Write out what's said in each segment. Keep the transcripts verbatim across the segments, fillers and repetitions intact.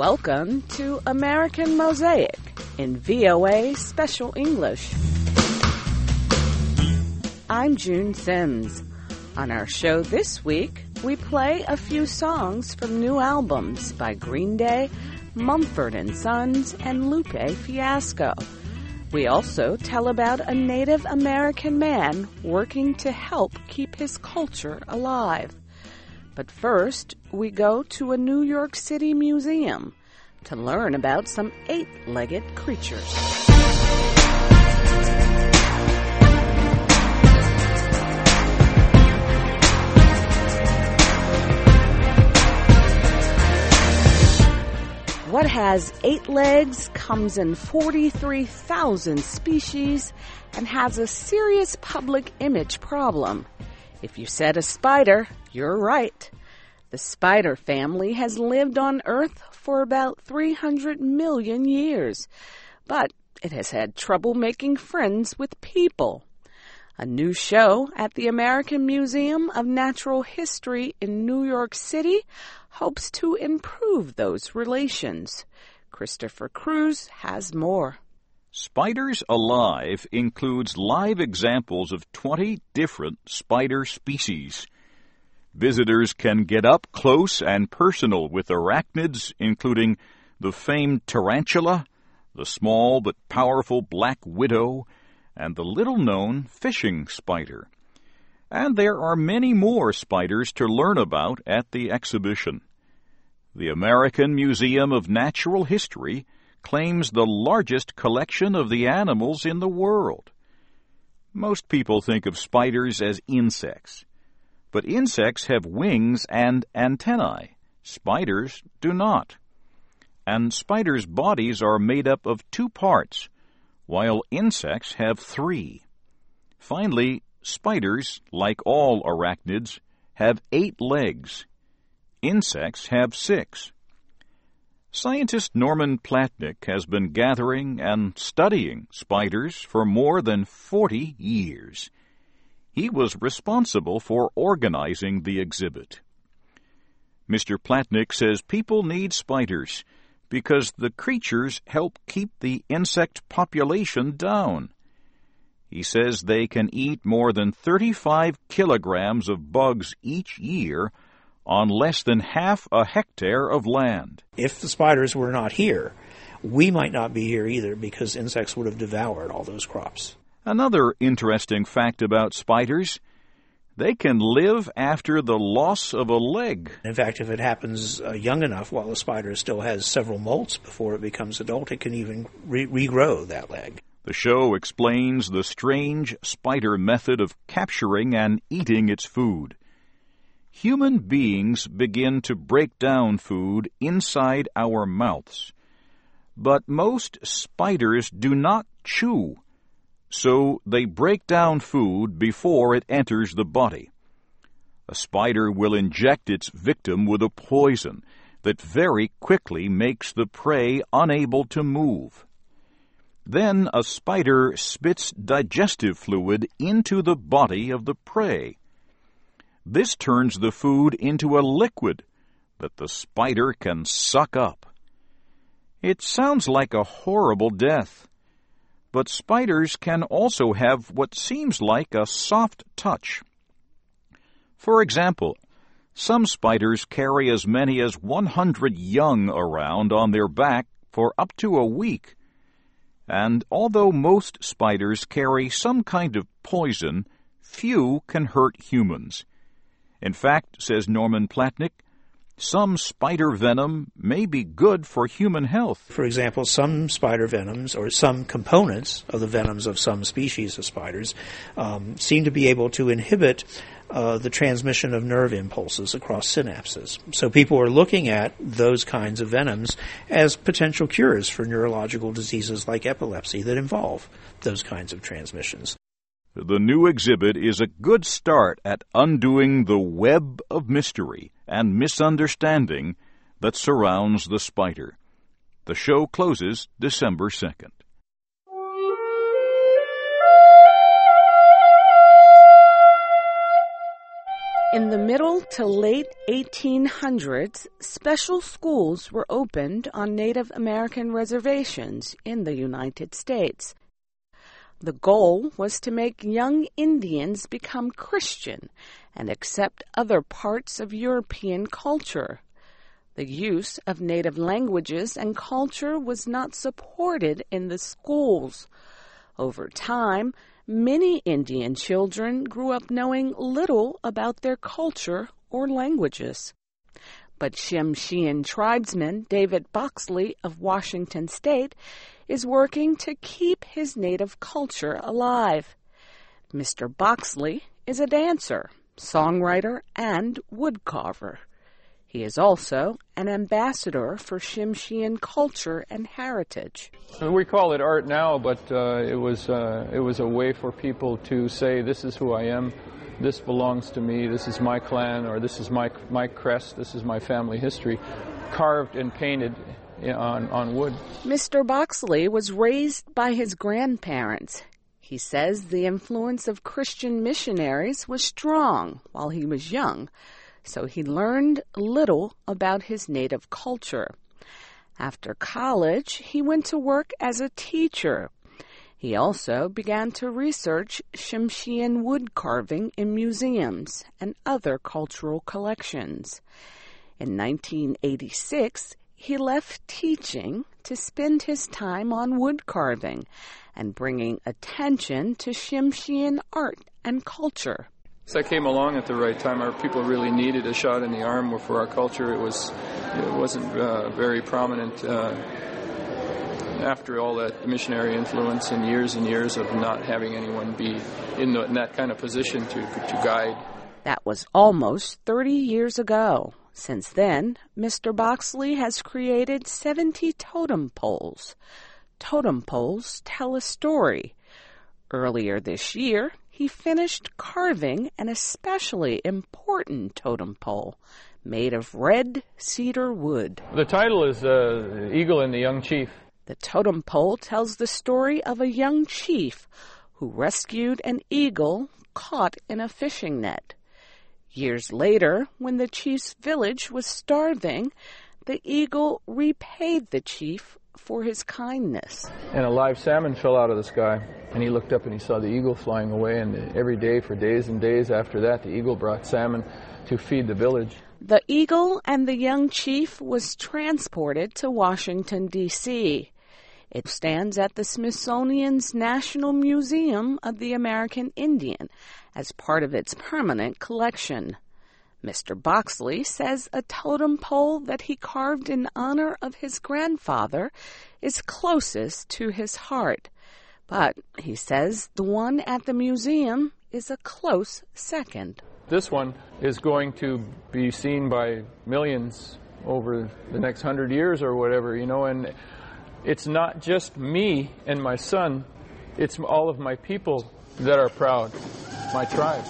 Welcome to American Mosaic in V O A Special English. I'm June Sims. On our show this week, we play a few songs from new albums by Green Day, Mumford and Sons, and Lupe Fiasco. We also tell about a Native American man working to help keep his culture alive. But first, we go to a New York City museum to learn about some eight-legged creatures. What has eight legs, comes in forty-three thousand species, and has a serious public image problem? If you said a spider, you're right. The spider family has lived on Earth for about three hundred million years, but it has had trouble making friends with people. A new show at the American Museum of Natural History in New York City hopes to improve those relations. Christopher Cruz has more. Spiders Alive includes live examples of twenty different spider species. Visitors can get up close and personal with arachnids, including the famed tarantula, the small but powerful black widow, and the little-known fishing spider. And there are many more spiders to learn about at the exhibition. The American Museum of Natural History claims the largest collection of the animals in the world. Most people think of spiders as insects, but insects have wings and antennae. Spiders do not. And spiders' bodies are made up of two parts, while insects have three. Finally, spiders, like all arachnids, have eight legs. Insects have six. Scientist Norman Platnick has been gathering and studying spiders for more than forty years. He was responsible for organizing the exhibit. Mister Platnick says people need spiders because the creatures help keep the insect population down. He says they can eat more than thirty-five kilograms of bugs each year on less than half a hectare of land. If the spiders were not here, we might not be here either because insects would have devoured all those crops. Another interesting fact about spiders, they can live after the loss of a leg. In fact, if it happens uh, young enough while the spider still has several molts before it becomes adult, it can even re- regrow that leg. The show explains the strange spider method of capturing and eating its food. Human beings begin to break down food inside our mouths. But most spiders do not chew, so they break down food before it enters the body. A spider will inject its victim with a poison that very quickly makes the prey unable to move. Then a spider spits digestive fluid into the body of the prey. This turns the food into a liquid that the spider can suck up. It sounds like a horrible death, but spiders can also have what seems like a soft touch. For example, some spiders carry as many as one hundred young around on their back for up to a week. And although most spiders carry some kind of poison, few can hurt humans. In fact, says Norman Platnick, some spider venom may be good for human health. For example, some spider venoms, or some components of the venoms of some species of spiders, um, seem to be able to inhibit uh, the transmission of nerve impulses across synapses. So people are looking at those kinds of venoms as potential cures for neurological diseases like epilepsy that involve those kinds of transmissions. The new exhibit is a good start at undoing the web of mystery and misunderstanding that surrounds the spider. The show closes December second. In the middle to late eighteen hundreds, special schools were opened on Native American reservations in the United States. The goal was to make young Indians become Christian and accept other parts of European culture. The use of native languages and culture was not supported in the schools. Over time, many Indian children grew up knowing little about their culture or languages. But Tsimshian tribesman David Boxley of Washington State is working to keep his native culture alive. Mister Boxley is a dancer, songwriter, and woodcarver. He is also an ambassador for Tsimshian culture and heritage. We call it art now, but uh, it was uh, it was a way for people to say, this is who I am, this belongs to me, this is my clan, or this is my my crest, this is my family history, carved and painted on, on wood. Mister Boxley was raised by his grandparents. He says the influence of Christian missionaries was strong while he was young, so he learned little about his native culture. After college, he went to work as a teacher. He also began to research Tsimshian wood carving in museums and other cultural collections. In nineteen eighty-six, he left teaching to spend his time on wood carving and bringing attention to Tsimshian art and culture. So I came along at the right time. Our people really needed a shot in the arm for our culture. It was, it wasn't uh, very prominent uh, after all that missionary influence and years and years of not having anyone be in, the, in that kind of position to to guide. That was almost thirty years ago. Since then, Mister Boxley has created seventy totem poles. Totem poles tell a story. Earlier this year, he finished carving an especially important totem pole made of red cedar wood. The title is uh, Eagle and the Young Chief. The totem pole tells the story of a young chief who rescued an eagle caught in a fishing net. Years later, when the chief's village was starving, the eagle repaid the chief for his kindness. And a live salmon fell out of the sky, and he looked up and he saw the eagle flying away, and every day for days and days after that, the eagle brought salmon to feed the village. The eagle and the young chief was transported to Washington, D C It stands at the Smithsonian's National Museum of the American Indian as part of its permanent collection. Mister Boxley says a totem pole that he carved in honor of his grandfather is closest to his heart. But, he says, the one at the museum is a close second. This one is going to be seen by millions over the next hundred years or whatever, you know, and it's not just me and my son, it's all of my people that are proud, my tribe.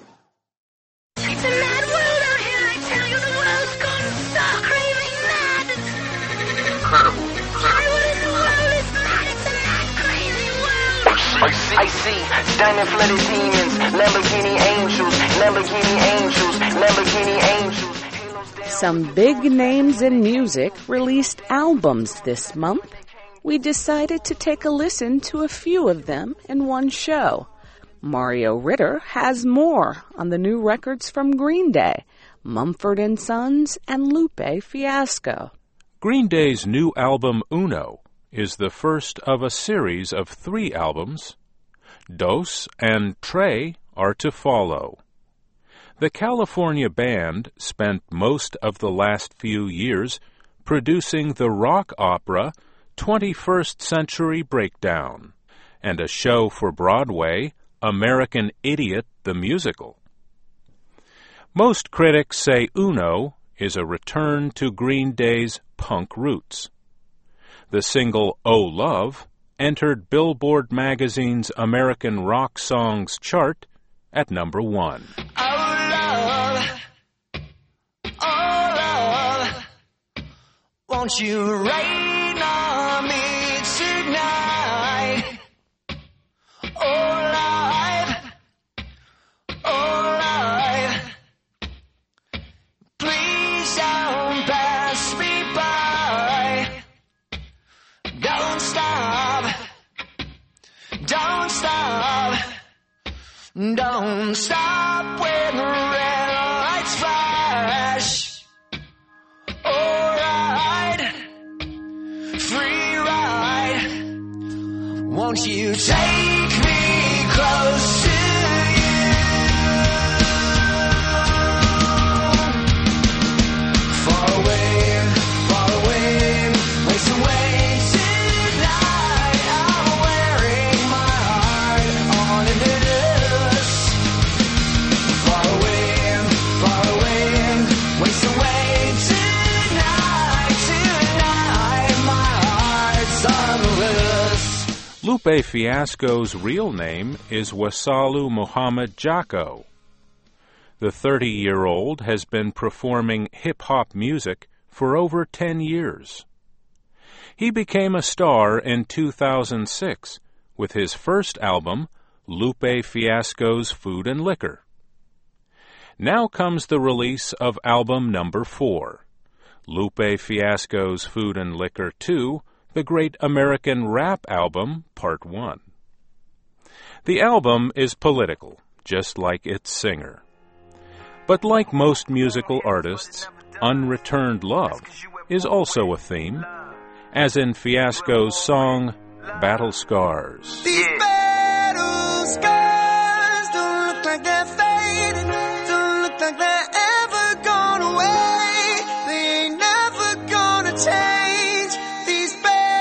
It's a mad world out here, I tell you, the world's gone stark raving mad. Incredible. Everyone in the world is mad, it's a mad, crazy world. I see, I see diamond-flooded demons, Lamborghini angels, Lamborghini angels, Lamborghini angels. Some big names in music released albums this month. We decided to take a listen to a few of them in one show. Mario Ritter has more on the new records from Green Day, Mumford and Sons, and Lupe Fiasco. Green Day's new album, Uno, is the first of a series of three albums. Dos and Tre are to follow. The California band spent most of the last few years producing the rock opera twenty-first Century Breakdown and a show for Broadway, American Idiot the Musical. Most critics say Uno is a return to Green Day's punk roots. The single Oh Love entered Billboard magazine's American Rock Songs chart at number one. Oh love, oh love, won't you rain on me tonight? Oh life, oh life, won't you take me close to you? Far away, far away, waste away tonight. I'm wearing my heart on a noose. Far away, far away, waste away tonight. Tonight, my heart's on the loose. Lupe Fiasco's real name is Wasalu Muhammad Jacko. The thirty-year-old has been performing hip-hop music for over ten years. He became a star in two thousand six with his first album, Lupe Fiasco's Food and Liquor. Now comes the release of album number four, Lupe Fiasco's Food and Liquor two, The Great American Rap Album, Part one. The album is political, just like its singer. But like most musical artists, unreturned love is also a theme, as in Fiasco's song, Battle Scars. These battle scars don't look like they're fading, don't look like they're ever gone away. They ain't never gonna change. These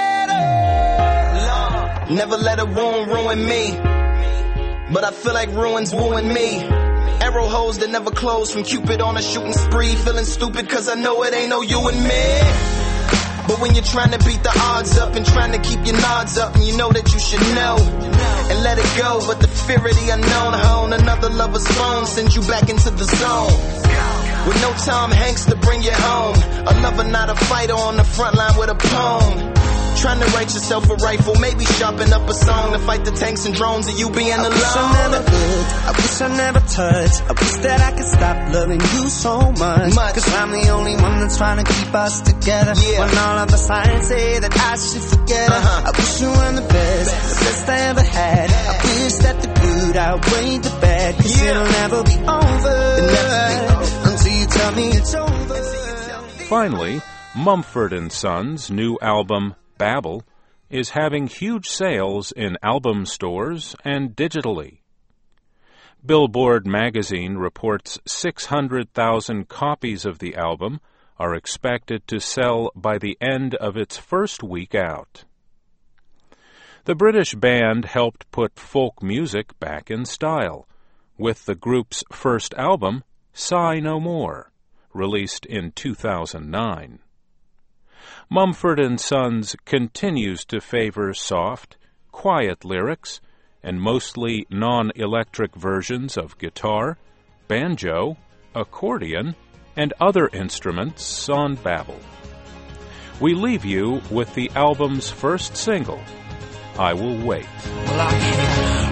battles. Never let a wound ruin me, but I feel like ruins wooing me. Arrow holes that never close from Cupid on a shooting spree. Feeling stupid cause I know it ain't no you and me. But when you're trying to beat the odds up and trying to keep your nods up, and you know that you should know and let it go, but the fear of the unknown hone another lover's phone sends you back into the zone. With no Tom Hanks to bring you home, a lover not a fighter on the front line with a poem. Trying to write yourself a rifle, maybe sharpen up a song to fight the tanks and drones and you being alone. I wish I never could, I wish I never touched. I wish that I could stop loving you so much, much. Cause I'm the only one that's trying to keep us together, yeah. When all of the signs say that I should forget her. Uh-huh. I wish you were the best, the best I ever had. I wish that the good outweighed the bad, cause yeah. It'll never be over, never be over until you tell me it's over. Finally, Mumford and Sons' new album, Babel, is having huge sales in album stores and digitally. Billboard magazine reports six hundred thousand copies of the album are expected to sell by the end of its first week out. The British band helped put folk music back in style with the group's first album, Sigh No More, released in two thousand nine. Mumford and Sons continues to favor soft, quiet lyrics and mostly non-electric versions of guitar, banjo, accordion, and other instruments on Babel. We leave you with the album's first single, I Will Wait. Well, I came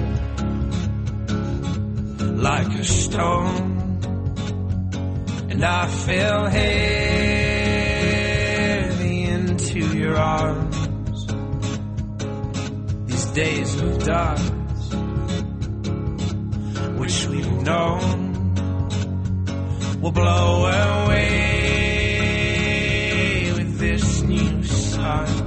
home like a stone, and I fell heavy into your arms. These days of dark, which we've known, will blow away with this new sun.